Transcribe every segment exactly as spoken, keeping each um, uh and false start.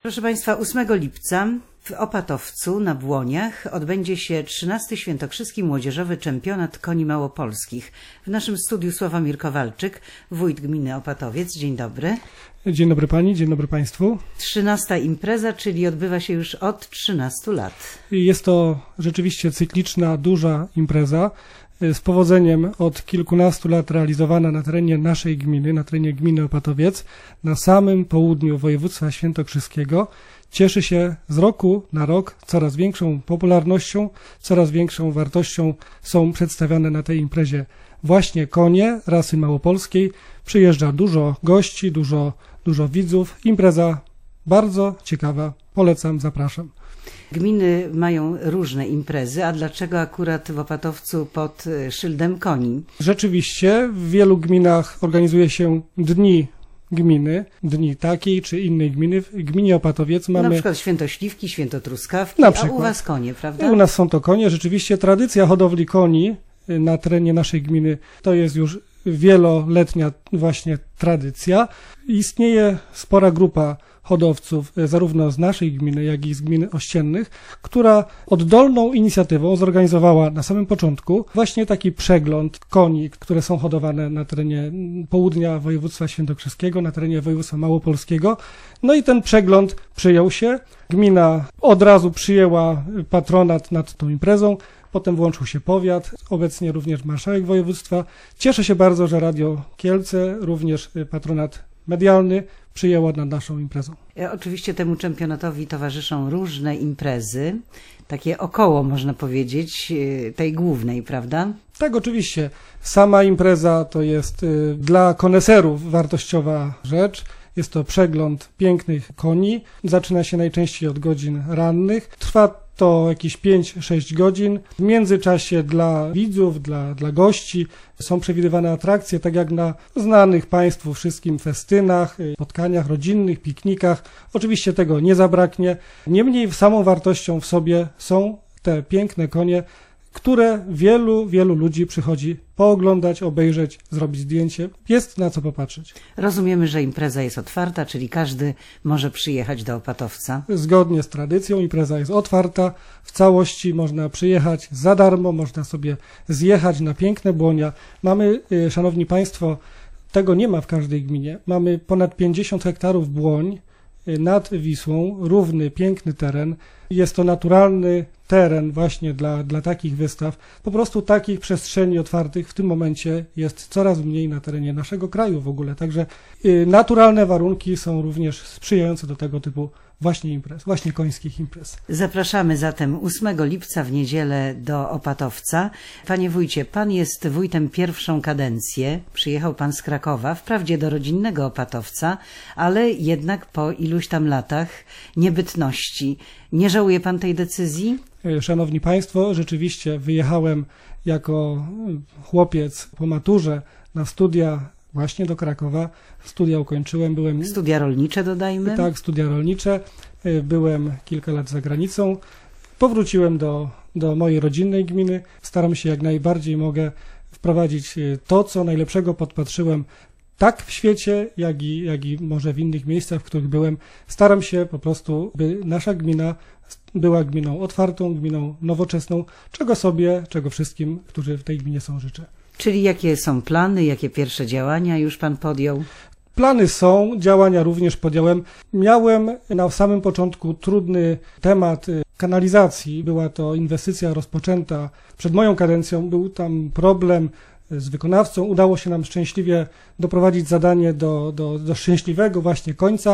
Proszę Państwa, ósmego lipca w Opatowcu na Błoniach odbędzie się trzynasty Świętokrzyski Młodzieżowy Czempionat Koni Małopolskich. W naszym studiu Sławomir Kowalczyk, wójt gminy Opatowiec. Dzień dobry. Dzień dobry Pani, dzień dobry Państwu. Trzynasta impreza, czyli odbywa się już od trzynastu lat. Jest to rzeczywiście cykliczna, duża impreza. Z powodzeniem od kilkunastu lat realizowana na terenie naszej gminy, na terenie gminy Opatowiec, na samym południu województwa świętokrzyskiego. Cieszy się z roku na rok coraz większą popularnością, coraz większą wartością są przedstawiane na tej imprezie właśnie konie rasy małopolskiej. Przyjeżdża dużo gości, dużo, dużo widzów. Impreza bardzo ciekawa. Polecam, zapraszam. Gminy mają różne imprezy, a dlaczego akurat w Opatowcu pod szyldem koni? Rzeczywiście w wielu gminach organizuje się dni gminy, dni takiej czy innej gminy. W gminie Opatowiec mamy... Na przykład święto Śliwki, święto Truskawki, na przykład. A u Was konie, prawda? U nas są to konie. Rzeczywiście tradycja hodowli koni na terenie naszej gminy to jest już wieloletnia właśnie tradycja. Istnieje spora grupa hodowców zarówno z naszej gminy, jak i z gminy ościennych, która oddolną inicjatywą zorganizowała na samym początku właśnie taki przegląd koni, które są hodowane na terenie południa województwa świętokrzyskiego, na terenie województwa małopolskiego. No i ten przegląd przyjął się. Gmina od razu przyjęła patronat nad tą imprezą. Potem włączył się powiat, obecnie również marszałek województwa. Cieszę się bardzo, że Radio Kielce, również patronat medialny, przyjęło nad naszą imprezą. Oczywiście temu czempionatowi towarzyszą różne imprezy, takie około, można powiedzieć, tej głównej, prawda? Tak, oczywiście. Sama impreza to jest y, dla koneserów wartościowa rzecz. Jest to przegląd pięknych koni. Zaczyna się najczęściej od godzin rannych. Trwa to jakieś pięć sześć godzin. W międzyczasie dla widzów, dla, dla gości są przewidywane atrakcje, tak jak na znanych Państwu wszystkim festynach, spotkaniach rodzinnych, piknikach. Oczywiście tego nie zabraknie. Niemniej samą wartością w sobie są te piękne konie, które wielu, wielu ludzi przychodzi pooglądać, obejrzeć, zrobić zdjęcie. Jest na co popatrzeć. Rozumiemy, że impreza jest otwarta, czyli każdy może przyjechać do Opatowca. Zgodnie z tradycją impreza jest otwarta. W całości można przyjechać za darmo, można sobie zjechać na piękne Błonia. Mamy, szanowni Państwo, tego nie ma w każdej gminie. Mamy ponad pięćdziesiąt hektarów Błoń nad Wisłą, równy, piękny teren. Jest to naturalny teren właśnie dla, dla takich wystaw. Po prostu takich przestrzeni otwartych w tym momencie jest coraz mniej na terenie naszego kraju w ogóle. Także y, naturalne warunki są również sprzyjające do tego typu właśnie imprez, właśnie końskich imprez. Zapraszamy zatem ósmego lipca w niedzielę do Opatowca. Panie wójcie, pan jest wójtem pierwszą kadencję. Przyjechał pan z Krakowa, wprawdzie do rodzinnego Opatowca, ale jednak po iluś tam latach niebytności. Nie żałuje pan tej decyzji? Szanowni Państwo, rzeczywiście wyjechałem jako chłopiec po maturze na studia właśnie do Krakowa. Studia ukończyłem. Byłem... Studia rolnicze dodajmy? Tak, studia rolnicze. Byłem kilka lat za granicą. Powróciłem do, do mojej rodzinnej gminy. Staram się jak najbardziej mogę wprowadzić to, co najlepszego podpatrzyłem tak w świecie, jak i, jak i może w innych miejscach, w których byłem. Staram się po prostu, by nasza gmina była gminą otwartą, gminą nowoczesną, czego sobie, czego wszystkim, którzy w tej gminie są, życzę. Czyli jakie są plany, jakie pierwsze działania już pan podjął? Plany są, działania również podjąłem. Miałem na samym początku trudny temat kanalizacji. Była to inwestycja rozpoczęta przed moją kadencją. Był tam problem z wykonawcą. Udało się nam szczęśliwie doprowadzić zadanie do, do, do szczęśliwego właśnie końca.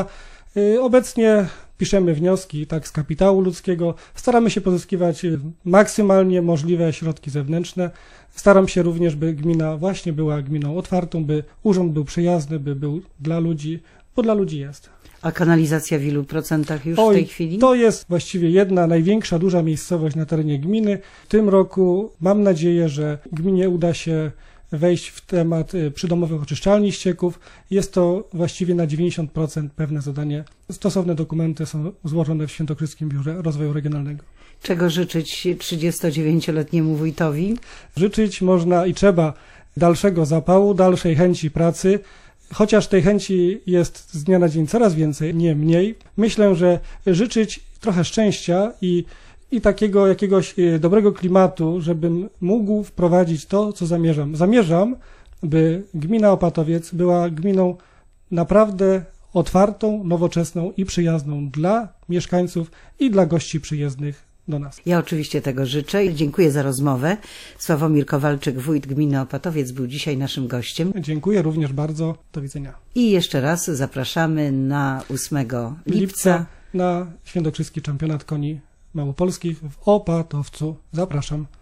Obecnie piszemy wnioski tak z kapitału ludzkiego. Staramy się pozyskiwać maksymalnie możliwe środki zewnętrzne. Staram się również, by gmina właśnie była gminą otwartą, by urząd był przyjazny, by był dla ludzi, bo dla ludzi jest. A kanalizacja w ilu procentach już Oj, w tej chwili? To jest właściwie jedna, największa, duża miejscowość na terenie gminy. W tym roku mam nadzieję, że gminie uda się wejść w temat przydomowych oczyszczalni ścieków. Jest to właściwie na dziewięćdziesiąt procent pewne zadanie. Stosowne dokumenty są złożone w Świętokrzyskim Biurze Rozwoju Regionalnego. Czego życzyć trzydziestodziewięcioletniemu wójtowi? Życzyć można i trzeba dalszego zapału, dalszej chęci pracy, chociaż tej chęci jest z dnia na dzień coraz więcej, nie mniej, myślę, że życzyć trochę szczęścia i, i takiego jakiegoś dobrego klimatu, żebym mógł wprowadzić to, co zamierzam. Zamierzam, by gmina Opatowiec była gminą naprawdę otwartą, nowoczesną i przyjazną dla mieszkańców i dla gości przyjezdnych do nas. Ja oczywiście tego życzę i dziękuję za rozmowę. Sławomir Kowalczyk, wójt gminy Opatowiec, był dzisiaj naszym gościem. Dziękuję również bardzo. Do widzenia. I jeszcze raz zapraszamy na ósmego lipca, lipca na Świętokrzyski Czempionat Koni Małopolskich w Opatowcu. Zapraszam.